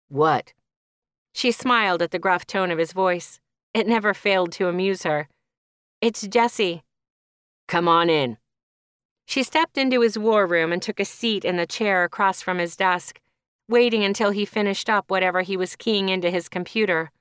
What? She smiled at the gruff tone of his voice. It never failed to amuse her. It's Jesse. Come on in. She stepped into his war room and took a seat in the chair across from his desk, waiting until he finished up whatever he was keying into his computer.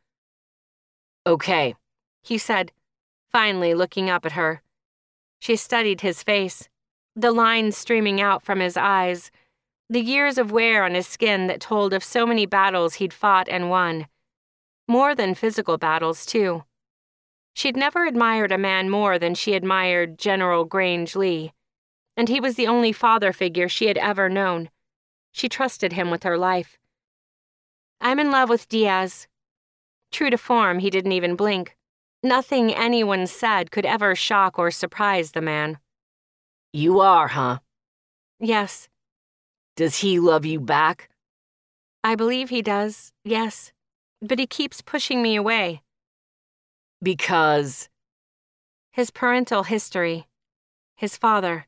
Okay, he said, finally looking up at her. She studied his face, the lines streaming out from his eyes, the years of wear on his skin that told of so many battles he'd fought and won. More than physical battles, too. She'd never admired a man more than she admired General Grange Lee, and he was the only father figure she had ever known. She trusted him with her life. I'm in love with Diaz. True to form, he didn't even blink. Nothing anyone said could ever shock or surprise the man. You are, huh? Yes. Does he love you back? I believe he does, yes. But he keeps pushing me away. Because? His parental history. His father.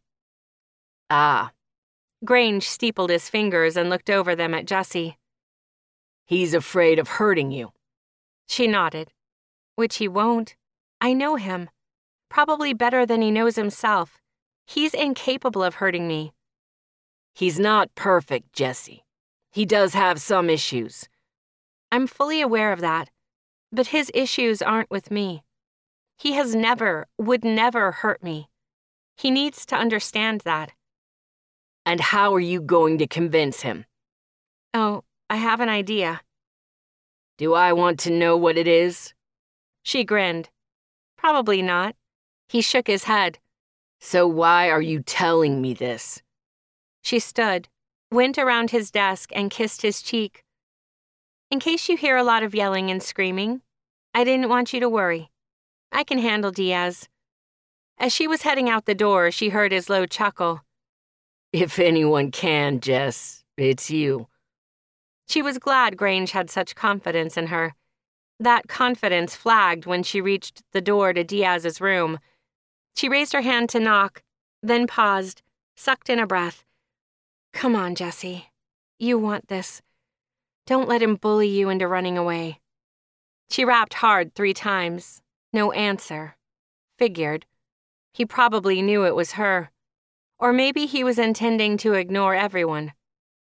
Ah. Grange steepled his fingers and looked over them at Jesse. He's afraid of hurting you. She nodded. Which he won't. I know him. Probably better than he knows himself. He's incapable of hurting me. He's not perfect, Jesse. He does have some issues. I'm fully aware of that. But his issues aren't with me. He has never, would never hurt me. He needs to understand that. And how are you going to convince him? Oh, I have an idea. Do I want to know what it is? She grinned. Probably not. He shook his head. So why are you telling me this? She stood, went around his desk and kissed his cheek. In case you hear a lot of yelling and screaming, I didn't want you to worry. I can handle Diaz. As she was heading out the door, she heard his low chuckle. If anyone can, Jess, it's you. She was glad Grange had such confidence in her. That confidence flagged when she reached the door to Diaz's room. She raised her hand to knock, then paused, sucked in a breath. Come on, Jesse. You want this. Don't let him bully you into running away. She rapped hard 3 times. No answer. Figured. He probably knew it was her. Or maybe he was intending to ignore everyone.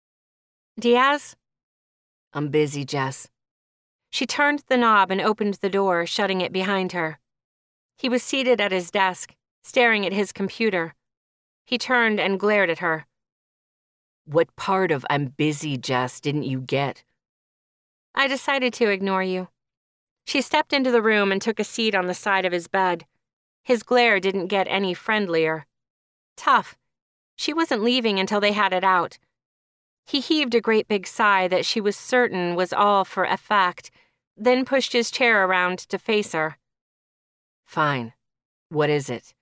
Diaz? I'm busy, Jess. She turned the knob and opened the door, shutting it behind her. He was seated at his desk, staring at his computer. He turned and glared at her. What part of I'm busy, Jess, didn't you get? I decided to ignore you. She stepped into the room and took a seat on the side of his bed. His glare didn't get any friendlier. Tough. She wasn't leaving until they had it out. He heaved a great big sigh that she was certain was all for effect, then pushed his chair around to face her. Fine. What is it?